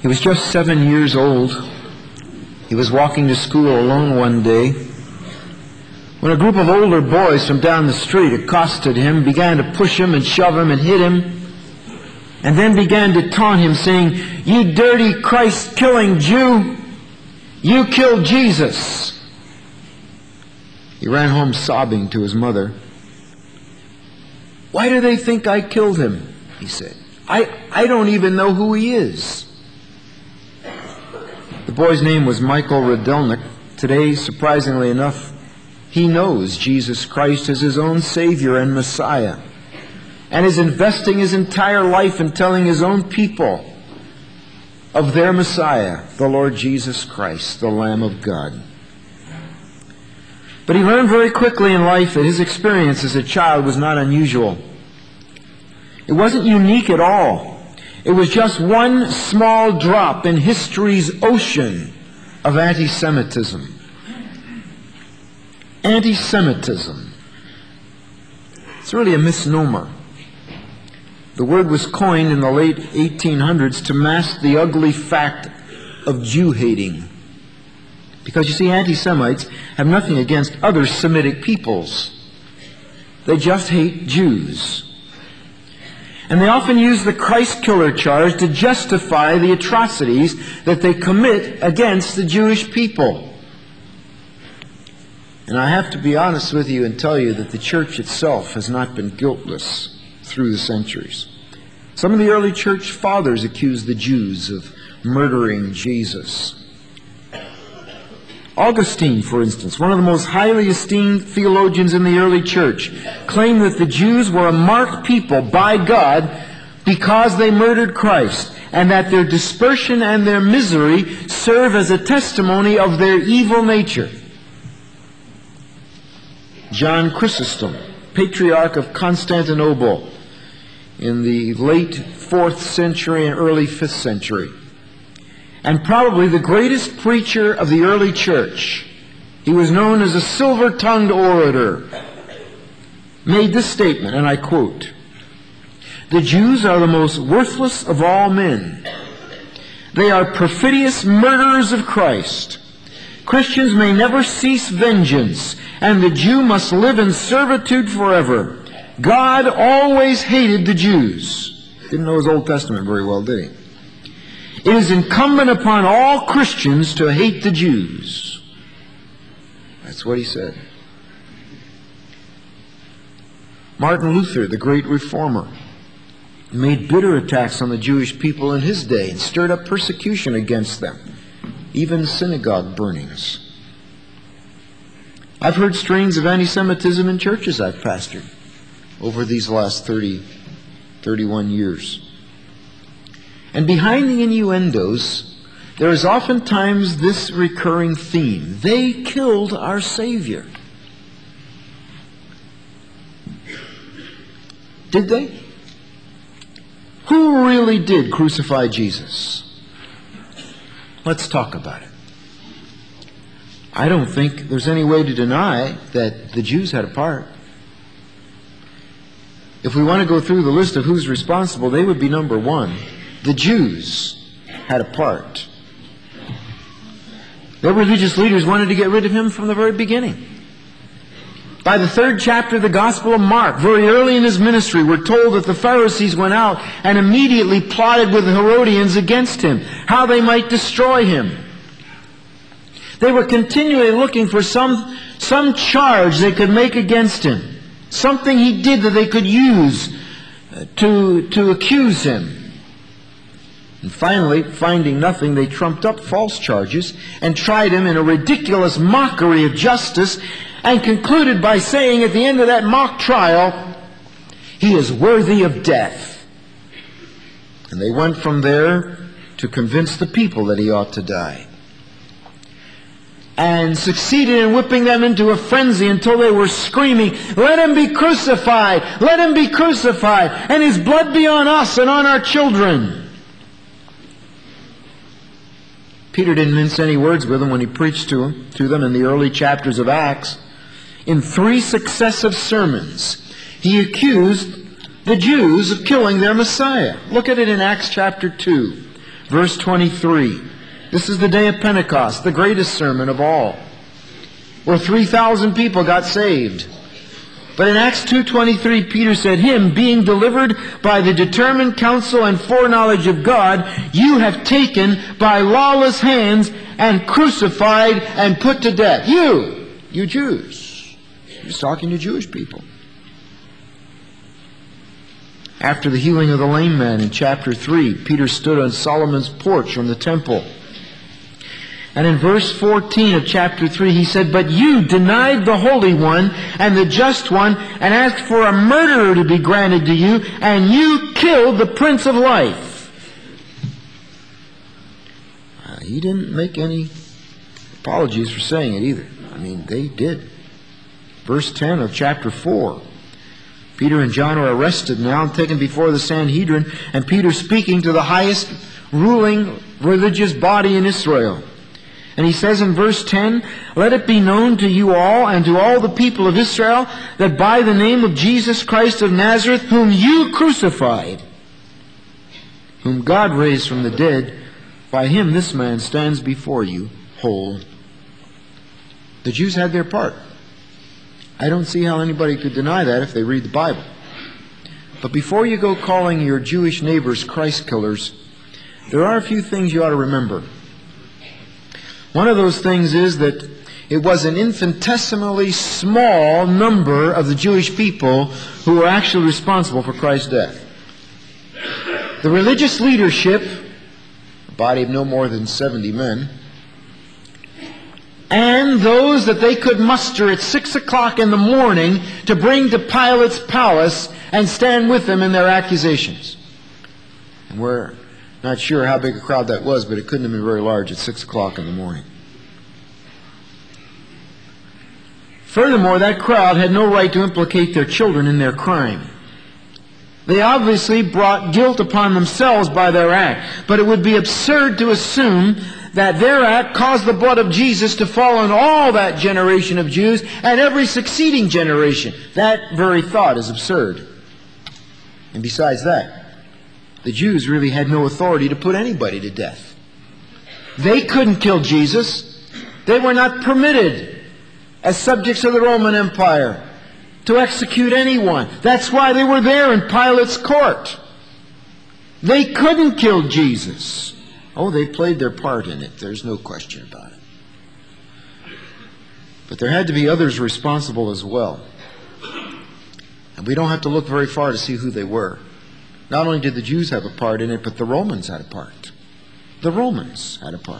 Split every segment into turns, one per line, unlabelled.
He was just 7 years old. He was walking to school alone one day when a group of older boys from down the street accosted him, began to push him and shove him and hit him, and then began to taunt him, saying, "You dirty Christ-killing Jew! You killed Jesus!" He ran home sobbing to his mother. "Why do they think I killed him?" he said. I don't even know who he is." The boy's name was Michael Rydelnik. Today, surprisingly enough, he knows Jesus Christ as his own Savior and Messiah, and is investing his entire life in telling his own people of their Messiah, the Lord Jesus Christ, the Lamb of God. But he learned very quickly in life that his experience as a child was not unusual. It wasn't unique at all. It was just one small drop in history's ocean of anti-Semitism. Anti-Semitism. It's really a misnomer. The word was coined in the late 1800s to mask the ugly fact of Jew-hating. Because you see, anti-Semites have nothing against other Semitic peoples. They just hate Jews. And they often use the Christ killer charge to justify the atrocities that they commit against the Jewish people. And I have to be honest with you and tell you that the church itself has not been guiltless through the centuries. Some of the early church fathers accused the Jews of murdering Jesus. Augustine, for instance, one of the most highly esteemed theologians in the early church, claimed that the Jews were a marked people by God because they murdered Christ, and that their dispersion and their misery serve as a testimony of their evil nature. John Chrysostom, Patriarch of Constantinople in the late 4th century and early 5th century, and probably the greatest preacher of the early church, he was known as a silver-tongued orator, made this statement, and I quote, "The Jews are the most worthless of all men. They are perfidious murderers of Christ. Christians may never cease vengeance, and the Jew must live in servitude forever. God always hated the Jews." Didn't know his Old Testament very well, did he? "It is incumbent upon all Christians to hate the Jews." That's what he said. Martin Luther, the great reformer, made bitter attacks on the Jewish people in his day and stirred up persecution against them, even synagogue burnings. I've heard strains of anti-Semitism in churches I've pastored over these last 31 years. And behind the innuendos, there is oftentimes this recurring theme. They killed our Savior. Did they? Who really did crucify Jesus? Let's talk about it. I don't think there's any way to deny that the Jews had a part. If we want to go through the list of who's responsible, they would be number one. The Jews had a part. Their religious leaders wanted to get rid of him from the very beginning. By the 3rd chapter of the Gospel of Mark, very early in his ministry, we're told that the Pharisees went out and immediately plotted with the Herodians against him, how they might destroy him. They were continually looking for some charge they could make against him, something he did that they could use to accuse him. And finally, finding nothing, they trumped up false charges and tried him in a ridiculous mockery of justice, and concluded by saying at the end of that mock trial, "He is worthy of death." And they went from there to convince the people that he ought to die, and succeeded in whipping them into a frenzy until they were screaming, "Let him be crucified! Let him be crucified! And his blood be on us and on our children!" Peter didn't mince any words with them when he preached to them in the early chapters of Acts. In 3 successive sermons, he accused the Jews of killing their Messiah. Look at it in Acts chapter 2, verse 23. This is the day of Pentecost, the greatest sermon of all, where 3,000 people got saved. But in Acts 2:23, Peter said, "Him, being delivered by the determined counsel and foreknowledge of God, you have taken by lawless hands and crucified and put to death." You Jews. He was talking to Jewish people. After the healing of the lame man in chapter 3, Peter stood on Solomon's porch from the temple. And in verse 14 of chapter 3, he said, "But you denied the Holy One and the Just One, and asked for a murderer to be granted to you, and you killed the Prince of Life." He didn't make any apologies for saying it either. I mean, they did. Verse 10 of chapter 4. Peter and John are arrested now and taken before the Sanhedrin, and Peter speaking to the highest ruling religious body in Israel. And he says in verse 10, "Let it be known to you all and to all the people of Israel that by the name of Jesus Christ of Nazareth, whom you crucified, whom God raised from the dead, by him this man stands before you whole." The Jews had their part. I don't see how anybody could deny that if they read the Bible. But before you go calling your Jewish neighbors Christ killers, there are a few things you ought to remember. One of those things is that it was an infinitesimally small number of the Jewish people who were actually responsible for Christ's death. The religious leadership, a body of no more than 70 men, and those that they could muster at 6 o'clock in the morning to bring to Pilate's palace and stand with them in their accusations. And we're not sure how big a crowd that was, but it couldn't have been very large at 6 o'clock in the morning. Furthermore, that crowd had no right to implicate their children in their crime. They obviously brought guilt upon themselves by their act, but it would be absurd to assume that their act caused the blood of Jesus to fall on all that generation of Jews and every succeeding generation. That very thought is absurd. And besides that, the Jews really had no authority to put anybody to death. They couldn't kill Jesus. They were not permitted, as subjects of the Roman Empire, to execute anyone. That's why they were there in Pilate's court. They couldn't kill Jesus. Oh, they played their part in it. There's no question about it. But there had to be others responsible as well. And we don't have to look very far to see who they were. Not only did the Jews have a part in it, but the Romans had a part. The Romans had a part.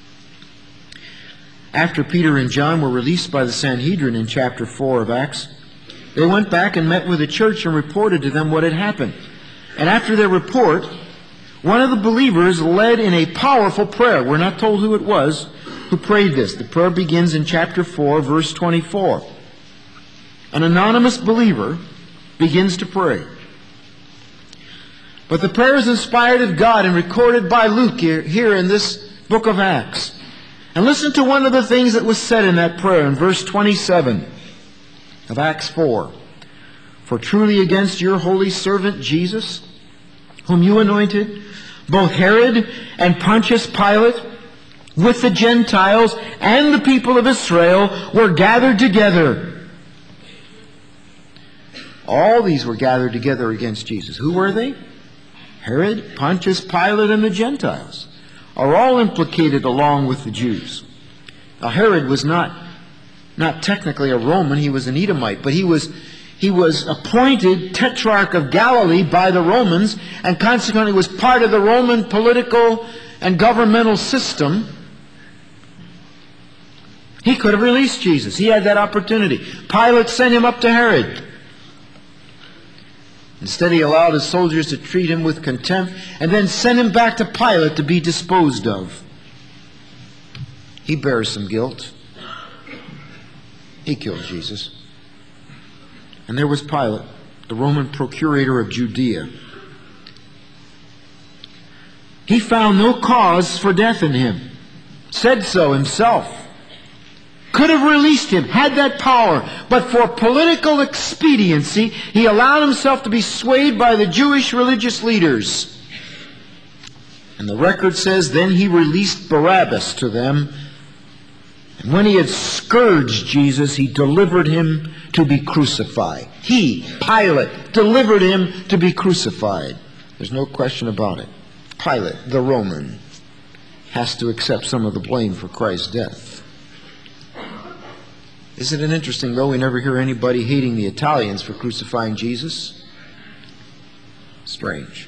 After Peter and John were released by the Sanhedrin in chapter 4 of Acts, they went back and met with the church and reported to them what had happened. And after their report, one of the believers led in a powerful prayer. We're not told who it was who prayed this. The prayer begins in chapter 4, verse 24. An anonymous believer begins to pray. But the prayer is inspired of God and recorded by Luke here in this book of Acts. And listen to one of the things that was said in that prayer in verse 27 of Acts 4. "For truly against your holy servant Jesus, whom you anointed, both Herod and Pontius Pilate, with the Gentiles and the people of Israel, were gathered together." All these were gathered together against Jesus. Who were they? Herod, Pontius Pilate, and the Gentiles are all implicated along with the Jews. Now Herod was not technically a Roman, he was an Edomite, but he was appointed Tetrarch of Galilee by the Romans, and consequently was part of the Roman political and governmental system. He could have released Jesus. He had that opportunity. Pilate sent him up to Herod. Instead, he allowed his soldiers to treat him with contempt and then sent him back to Pilate to be disposed of. He bears some guilt. He killed Jesus. And there was Pilate, the Roman procurator of Judea. He found no cause for death in him. Said so himself. Could have released him, had that power. But for political expediency, he allowed himself to be swayed by the Jewish religious leaders. And the record says, then he released Barabbas to them. And when he had scourged Jesus, he delivered him to be crucified. He, Pilate, delivered him to be crucified. There's no question about it. Pilate, the Roman, has to accept some of the blame for Christ's death. Isn't it interesting, though, we never hear anybody hating the Italians for crucifying Jesus? Strange.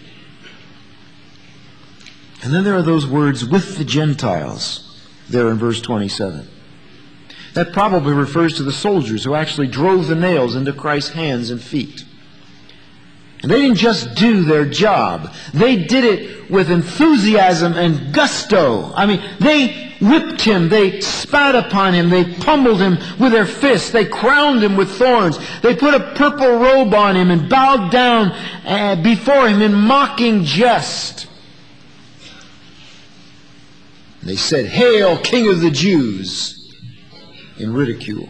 And then there are those words, with the Gentiles, there in verse 27. That probably refers to the soldiers who actually drove the nails into Christ's hands and feet. And they didn't just do their job. They did it with enthusiasm and gusto. I mean, they whipped him. They spat upon him. They pummeled him with their fists. They crowned him with thorns. They put a purple robe on him and bowed down before him in mocking jest. They said, "Hail, King of the Jews," in ridicule.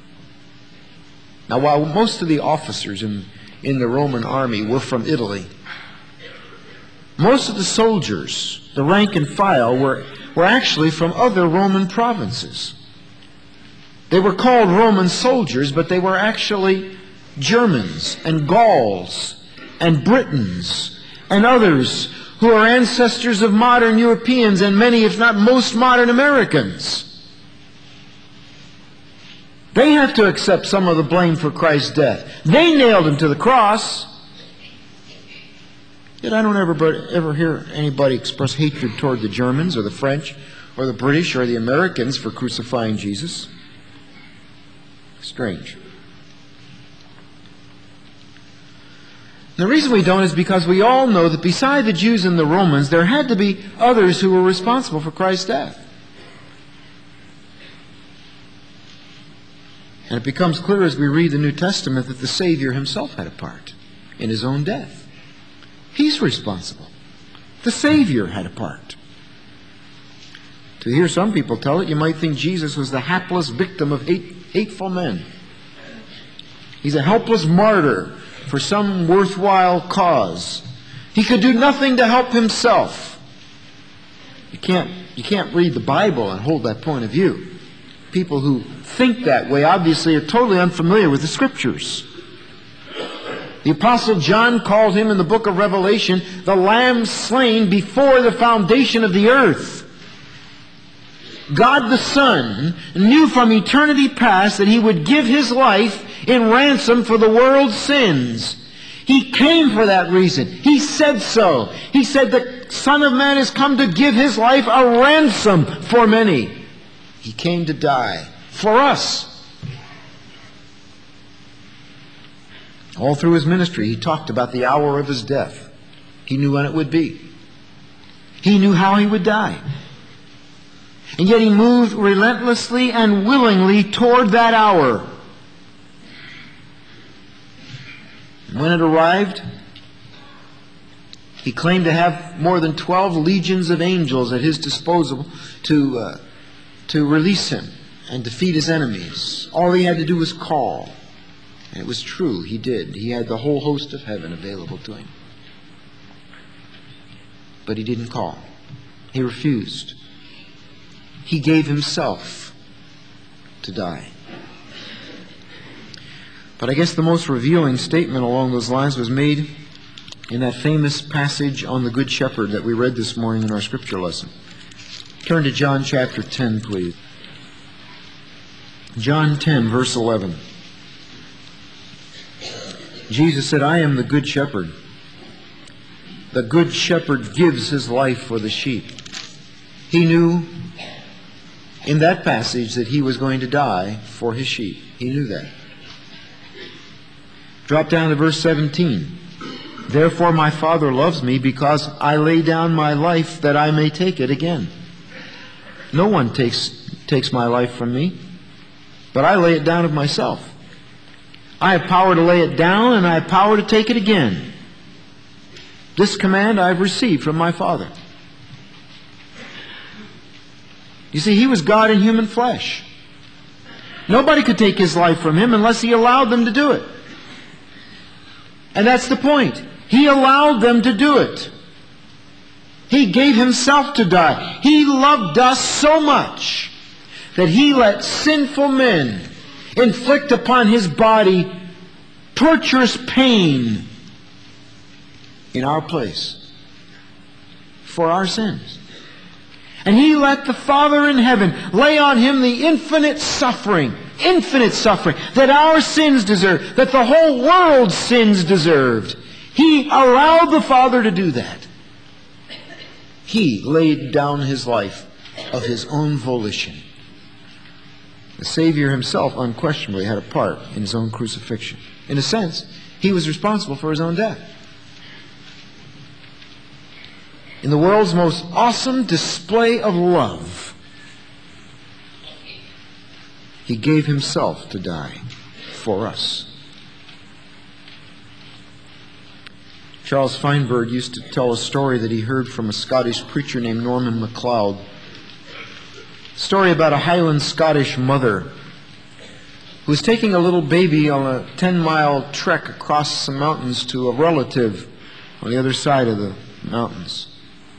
Now, while most of the officers in the Roman army were from Italy, most of the soldiers, the rank and file, were actually from other Roman provinces. They were called Roman soldiers, but they were actually Germans and Gauls and Britons and others who are ancestors of modern Europeans and many, if not most, modern Americans. They have to accept some of the blame for Christ's death. They nailed him to the cross. Yet I don't ever hear anybody express hatred toward the Germans or the French or the British or the Americans for crucifying Jesus. Strange. And the reason we don't is because we all know that beside the Jews and the Romans, there had to be others who were responsible for Christ's death. And it becomes clear as we read the New Testament that the Savior himself had a part in his own death. He's responsible. The Savior had a part. To hear some people tell it, you might think Jesus was the hapless victim of hateful men. He's a helpless martyr for some worthwhile cause. He could do nothing to help himself. You can't read the Bible and hold that point of view. People who think that way obviously are totally unfamiliar with the Scriptures. The Apostle John called him in the book of Revelation the Lamb slain before the foundation of the earth. God the Son knew from eternity past that he would give his life in ransom for the world's sins. He came for that reason. He said so. He said the Son of Man has come to give his life a ransom for many. He came to die for us. All through his ministry, he talked about the hour of his death. He knew when it would be. He knew how he would die. And yet he moved relentlessly and willingly toward that hour. And when it arrived, he claimed to have more than 12 legions of angels at his disposal to release him and defeat his enemies. All he had to do was call. And it was true, he did. He had the whole host of heaven available to him. But he didn't call. He refused. He gave himself to die. But I guess the most revealing statement along those lines was made in that famous passage on the Good Shepherd that we read this morning in our scripture lesson. Turn to John chapter 10, please. John 10, verse 11. Jesus said, "I am the Good Shepherd. The Good Shepherd gives his life for the sheep." He knew in that passage that he was going to die for his sheep. He knew that. Drop down to verse 17. "Therefore my Father loves me, because I lay down my life that I may take it again. No one takes my life from me, but I lay it down of myself. I have power to lay it down, and I have power to take it again. This command I have received from my Father." You see, he was God in human flesh. Nobody could take his life from him unless he allowed them to do it. And that's the point. He allowed them to do it. He gave Himself to die. He loved us so much that He let sinful men inflict upon His body torturous pain in our place for our sins. And He let the Father in heaven lay on Him the infinite suffering that our sins deserve, that the whole world's sins deserved. He allowed the Father to do that. He laid down His life of His own volition. The Savior Himself unquestionably had a part in His own crucifixion. In a sense, He was responsible for His own death. In the world's most awesome display of love, He gave Himself to die for us. Charles Feinberg used to tell a story that he heard from a Scottish preacher named Norman MacLeod. A story about a Highland Scottish mother who was taking a little baby on a 10-mile trek across some mountains to a relative on the other side of the mountains.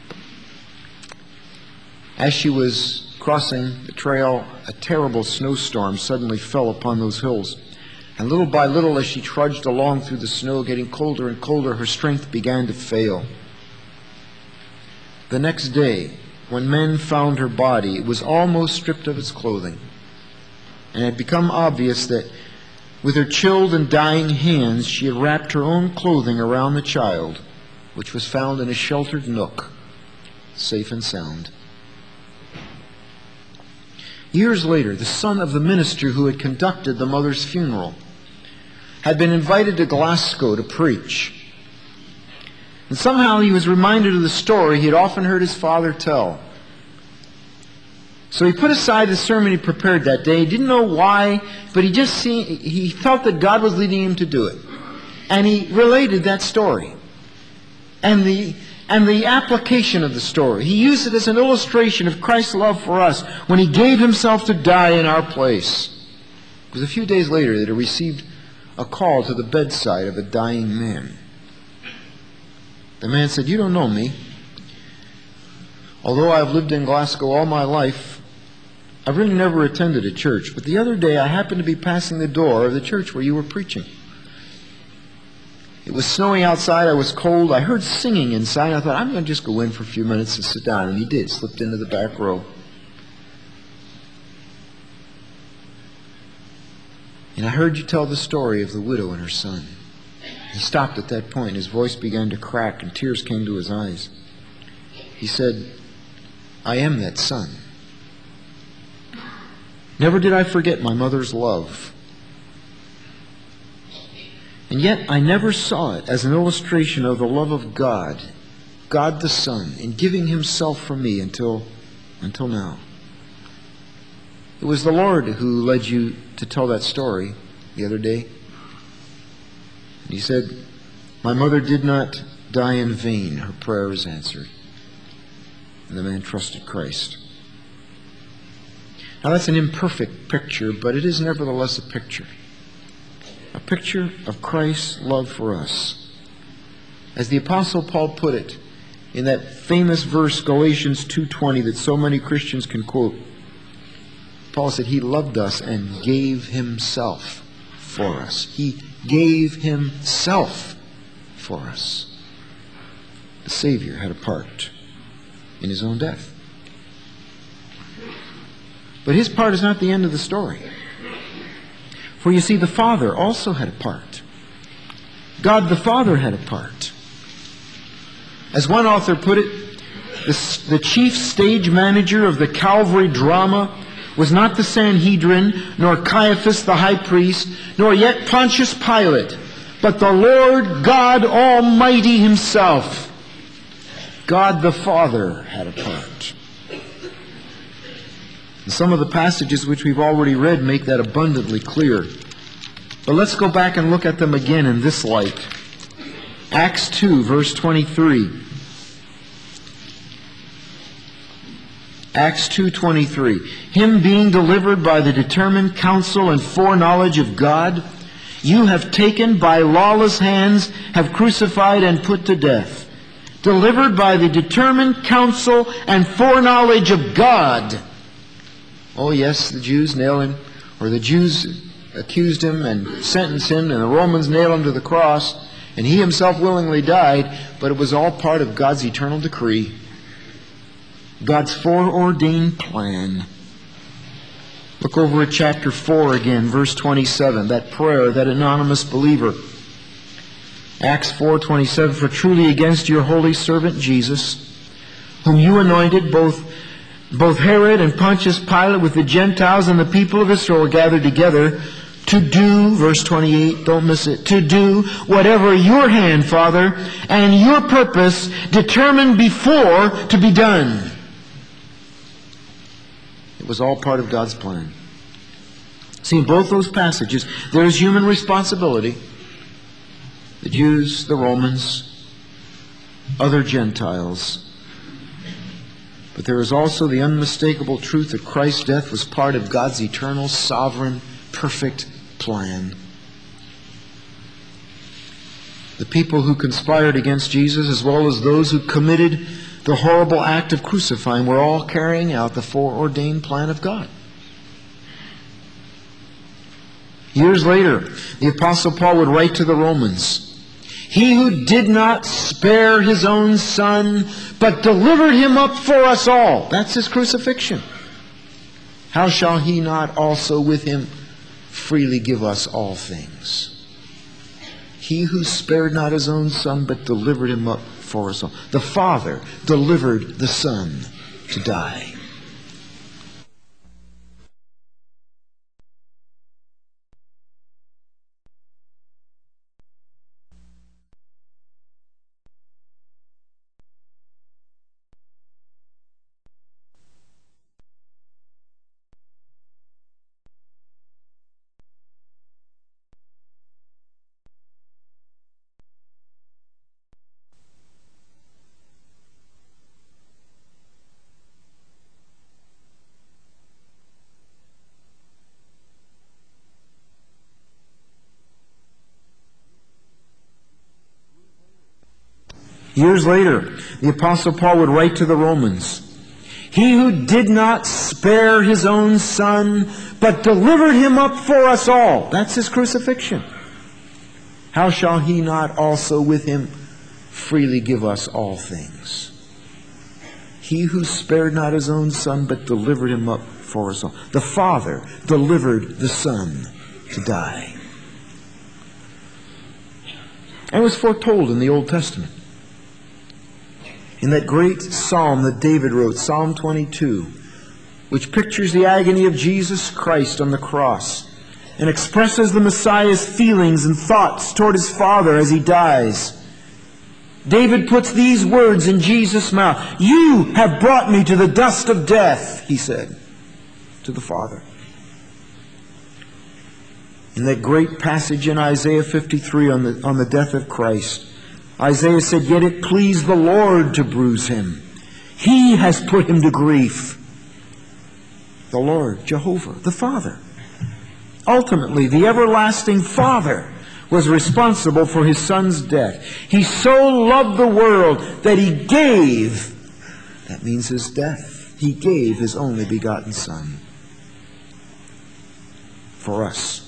As she was crossing the trail, a terrible snowstorm suddenly fell upon those hills. And little by little, as she trudged along through the snow, getting colder and colder, her strength began to fail. The next day, when men found her body, it was almost stripped of its clothing. And it had become obvious that with her chilled and dying hands, she had wrapped her own clothing around the child, which was found in a sheltered nook, safe and sound. Years later, the son of the minister who had conducted the mother's funeral had been invited to Glasgow to preach. And somehow he was reminded of the story he had often heard his father tell. So he put aside the sermon he prepared that day. He didn't know why, but he felt that God was leading him to do it. And he related that story. And the application of the story. He used it as an illustration of Christ's love for us when He gave Himself to die in our place. It was a few days later that he received a call to the bedside of a dying man. The man said, "You don't know me. Although I've lived in Glasgow all my life, I've really never attended a church. But the other day I happened to be passing the door of the church where you were preaching. It was snowing outside. I was cold. I heard singing inside. I thought, I'm going to just go in for a few minutes and sit down." And he did. Slipped into the back row. "And I heard you tell the story of the widow and her son." He stopped at that point. His voice began to crack and tears came to his eyes. He said, "I am that son. Never did I forget my mother's love. And yet I never saw it as an illustration of the love of God, God the Son, in giving Himself for me until now. It was the Lord who led you to tell that story the other day." And he said, "My mother did not die in vain. Her prayer was answered." And the man trusted Christ. Now that's an imperfect picture, but it is nevertheless a picture. A picture of Christ's love for us. As the Apostle Paul put it in that famous verse, Galatians 2:20, that so many Christians can quote, Paul said, He loved us and gave Himself for us. He gave Himself for us. The Savior had a part in His own death. But His part is not the end of the story. For you see, the Father also had a part. God the Father had a part. As one author put it, the chief stage manager of the Calvary drama was not the Sanhedrin, nor Caiaphas the high priest, nor yet Pontius Pilate, but the Lord God Almighty Himself. God the Father had a part. And some of the passages which we've already read make that abundantly clear. But let's go back and look at them again in this light. Acts 2, verse 23. Acts 2:23. Him being delivered by the determined counsel and foreknowledge of God, you have taken by lawless hands, have crucified and put to death, delivered by the determined counsel and foreknowledge of God. Oh yes, the Jews nailed him, or the Jews accused him and sentenced him, and the Romans nailed him to the cross, and he himself willingly died, but it was all part of God's eternal decree, God's foreordained plan. Look over at chapter 4 again, verse 27, that prayer, that anonymous believer. Acts 4:27, for truly against your holy servant Jesus, whom you anointed, both Herod and Pontius Pilate with the Gentiles and the people of Israel were gathered together to do, verse 28, don't miss it, to do whatever your hand, Father, and your purpose determined before to be done. It was all part of God's plan. See, in both those passages, there is human responsibility. The Jews, the Romans, other Gentiles. But there is also the unmistakable truth that Christ's death was part of God's eternal, sovereign, perfect plan. The people who conspired against Jesus, as well as those who committed the horrible act of crucifying, were all carrying out the foreordained plan of God. Years later, the Apostle Paul would write to the Romans, he who did not spare his own Son, but delivered him up for us all. That's his crucifixion. How shall he not also with him freely give us all things? He who spared not his own Son, but delivered him up for us all. The Father delivered the Son to die. Years later, the Apostle Paul would write to the Romans, he who did not spare his own Son, but delivered him up for us all. That's his crucifixion. How shall he not also with him freely give us all things? He who spared not his own Son, but delivered him up for us all. The Father delivered the Son to die. And it was foretold in the Old Testament. In that great psalm that David wrote, Psalm 22, which pictures the agony of Jesus Christ on the cross and expresses the Messiah's feelings and thoughts toward his Father as he dies. David puts these words in Jesus' mouth. You have brought me to the dust of death, he said to the Father. In that great passage in Isaiah 53 on the death of Christ, Isaiah said, yet it pleased the Lord to bruise him. He has put him to grief. The Lord, Jehovah, the Father. Ultimately, the everlasting Father was responsible for his Son's death. He so loved the world that he gave, that means his death, he gave his only begotten Son for us.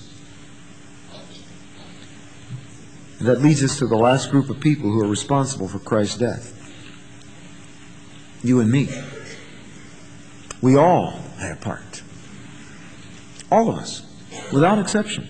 And that leads us to the last group of people who are responsible for Christ's death. You and me. We all had a part. All of us, without exception.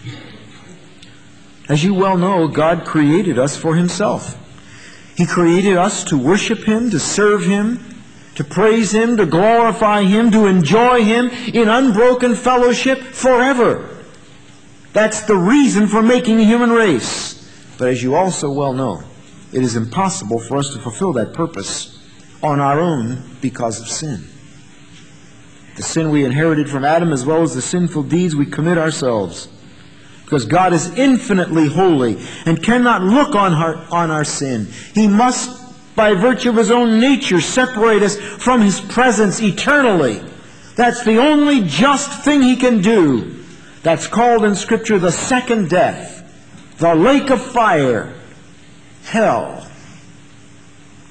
As you well know, God created us for himself. He created us to worship him, to serve him, to praise him, to glorify him, to enjoy him in unbroken fellowship forever. That's the reason for making the human race. But as you also well know, it is impossible for us to fulfill that purpose on our own because of sin. The sin we inherited from Adam, as well as the sinful deeds we commit ourselves. Because God is infinitely holy and cannot look on our sin. He must, by virtue of his own nature, separate us from his presence eternally. That's the only just thing he can do. That's called in Scripture the second death. The lake of fire, hell.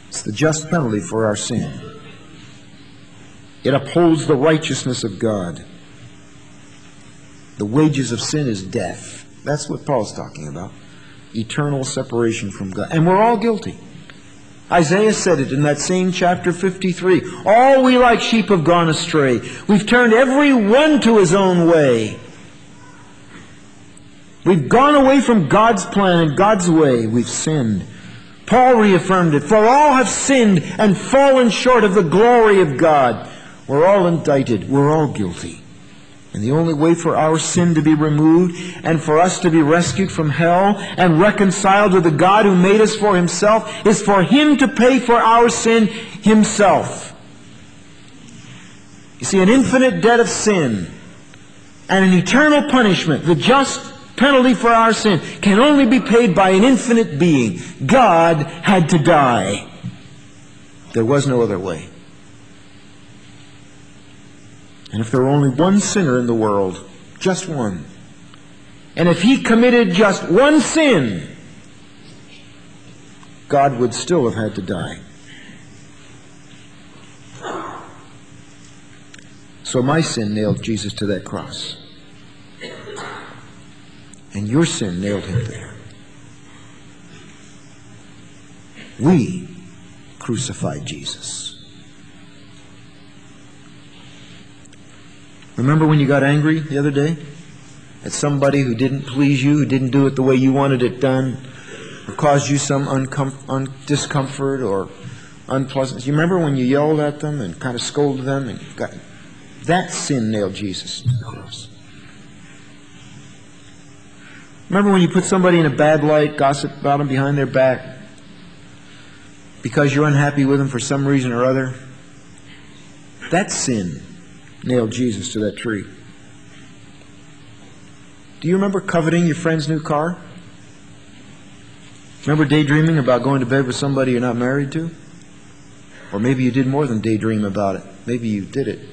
It's the just penalty for our sin. It upholds the righteousness of God. The wages of sin is death. That's what Paul's talking about. Eternal separation from God. And we're all guilty. Isaiah said it in that same chapter 53. All we like sheep have gone astray. We've turned every one to his own way. We've gone away from God's plan and God's way. We've sinned. Paul reaffirmed it. For all have sinned and fallen short of the glory of God. We're all indicted. We're all guilty. And the only way for our sin to be removed and for us to be rescued from hell and reconciled to the God who made us for himself is for him to pay for our sin himself. You see, an infinite debt of sin and an eternal punishment, the just penalty for our sin, can only be paid by an infinite being. God had to die. There was no other way. And if there were only one sinner in the world, just one, and if he committed just one sin, God would still have had to die. So my sin nailed Jesus to that cross. And your sin nailed him there. We crucified Jesus. Remember when you got angry the other day at somebody who didn't please you, who didn't do it the way you wanted it done, or caused you some discomfort or unpleasantness? You remember when you yelled at them and kind of scolded them? And that sin nailed Jesus to the cross. Remember when you put somebody in a bad light, gossip about them behind their back because you're unhappy with them for some reason or other? That sin nailed Jesus to that tree. Do you remember coveting your friend's new car? Remember daydreaming about going to bed with somebody you're not married to? Or maybe you did more than daydream about it. Maybe you did it.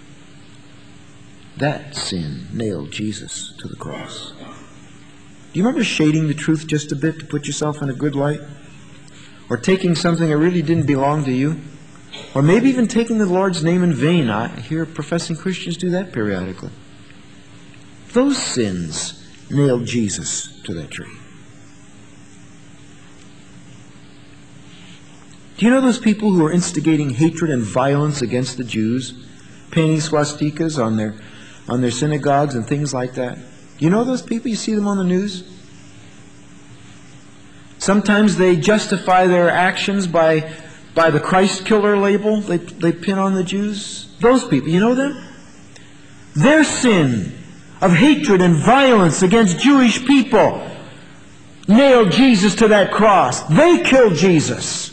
That sin nailed Jesus to the cross. Do you remember shading the truth just a bit to put yourself in a good light? Or taking something that really didn't belong to you? Or maybe even taking the Lord's name in vain. I hear professing Christians do that periodically. Those sins nailed Jesus to that tree. Do you know those people who are instigating hatred and violence against the Jews? Painting swastikas on their synagogues and things like that? You know those people? You see them on the news? Sometimes they justify their actions by the Christ killer label they pin on the Jews. Those people, you know them? Their sin of hatred and violence against Jewish people nailed Jesus to that cross. They killed Jesus.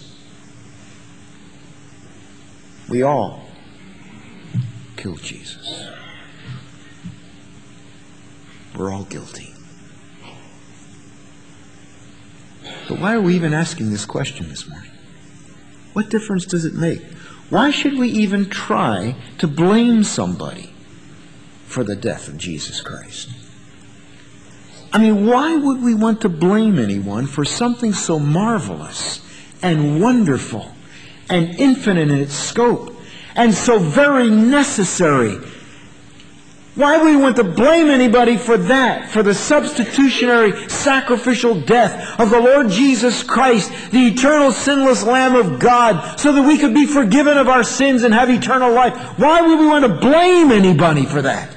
We all killed Jesus. We're all guilty. But why are we even asking this question this morning? What difference does it make? Why should we even try to blame somebody for the death of Jesus Christ? I mean, why would we want to blame anyone for something so marvelous and wonderful and infinite in its scope and so very necessary? Why would we want to blame anybody for that, for the substitutionary sacrificial death of the Lord Jesus Christ, the eternal sinless Lamb of God, so that we could be forgiven of our sins and have eternal life? Why would we want to blame anybody for that?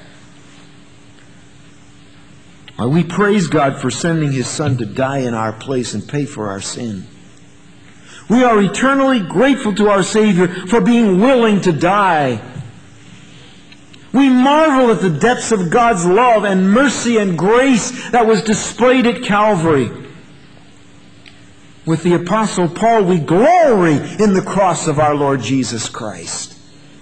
Well, we praise God for sending His Son to die in our place and pay for our sin. We are eternally grateful to our Savior for being willing to die. We marvel at the depths of God's love and mercy and grace that was displayed at Calvary. With the Apostle Paul, we glory in the cross of our Lord Jesus Christ.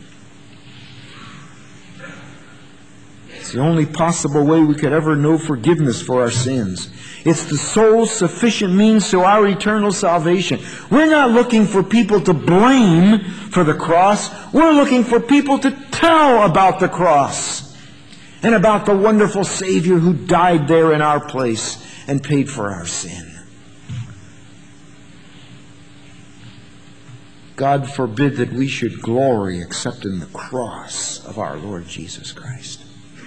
It's the only possible way we could ever know forgiveness for our sins. It's the sole sufficient means to our eternal salvation. We're not looking for people to blame for the cross. We're looking for people to tell about the cross and about the wonderful Savior who died there in our place and paid for our sin. God forbid that we should glory except in the cross of our Lord Jesus Christ.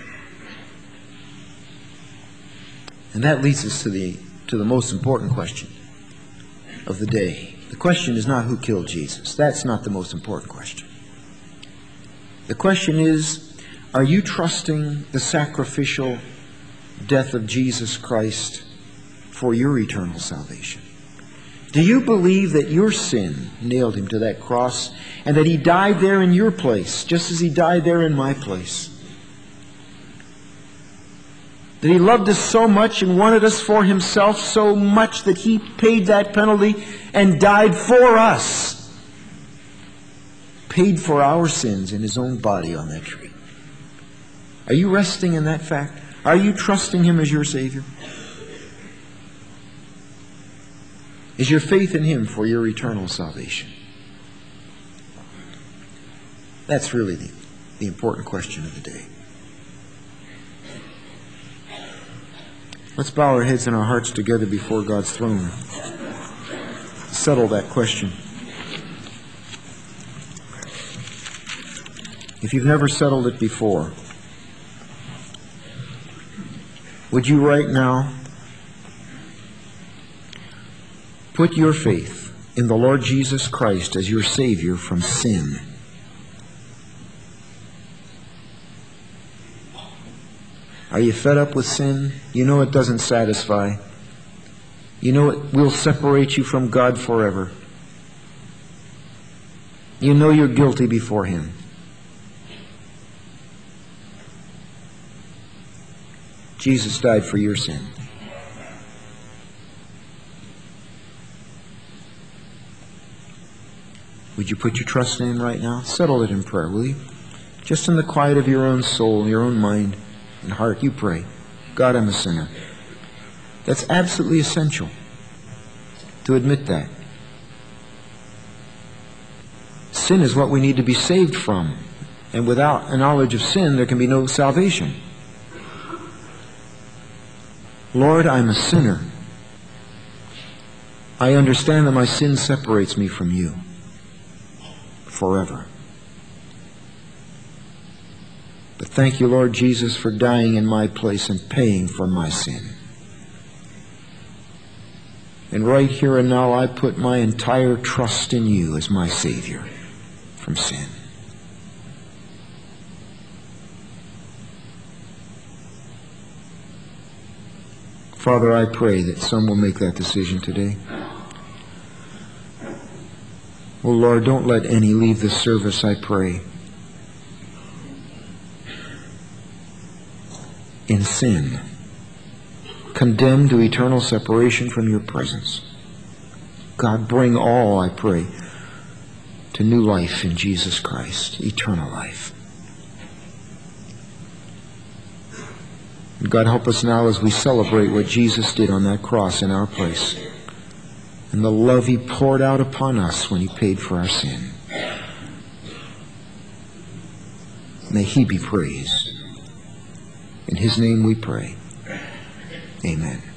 And that leads us to the most important question of the day. The question is not who killed Jesus. That's not the most important question. The question is, are you trusting the sacrificial death of Jesus Christ for your eternal salvation? Do you believe that your sin nailed him to that cross and that he died there in your place, just as he died there in my place? That he loved us so much and wanted us for himself so much that he paid that penalty and died for us. Paid for our sins in his own body on that tree. Are you resting in that fact? Are you trusting him as your Savior? Is your faith in him for your eternal salvation? That's really the important question of the day. Let's bow our heads and our hearts together before God's throne. Settle that question. If you've never settled it before, would you right now put your faith in the Lord Jesus Christ as your Savior from sin? Are you fed up with sin? You know it doesn't satisfy. You know it will separate you from God forever. You know you're guilty before him. Jesus died for your sin. Would you put your trust in him right now? Settle it in prayer, will you? Just in the quiet of your own soul, your own mind and heart, you pray, God, I'm a sinner. That's absolutely essential to admit that. Sin is what we need to be saved from. And without a knowledge of sin, there can be no salvation. Lord, I'm a sinner. I understand that my sin separates me from you forever. But thank you, Lord Jesus, for dying in my place and paying for my sin. And right here and now, I put my entire trust in you as my Savior from sin. Father, I pray that some will make that decision today. Oh, Lord, don't let any leave this service, I pray, in sin, condemned to eternal separation from your presence. God, bring all, I pray, to new life in Jesus Christ, eternal life. And God, help us now as we celebrate what Jesus did on that cross in our place and the love he poured out upon us when he paid for our sin. May he be praised. In his name we pray. Amen.